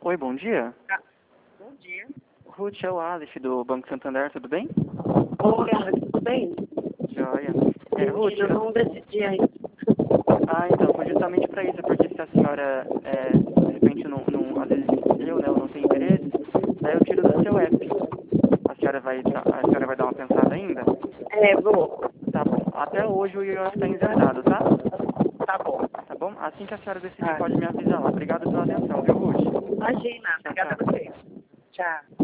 Oi, bom dia. Bom dia. Ruth, é o Alice do Banco Santander, tudo bem? Oi, Alex, tudo bem? Joia. Ruth, Eu não decidi ainda. então, foi justamente para isso, porque se a senhora, de repente, às vezes eu não tenho interesse, daí eu tiro do seu app. A senhora vai dar uma pensada ainda? Vou. Tá bom. Até hoje o IOF está injetado, tá? Tá bom. Tá bom? Assim que a senhora decidir, pode me avisar lá. Obrigado pela atenção, viu, Ruth? Imagina. Obrigada a você. Tchau.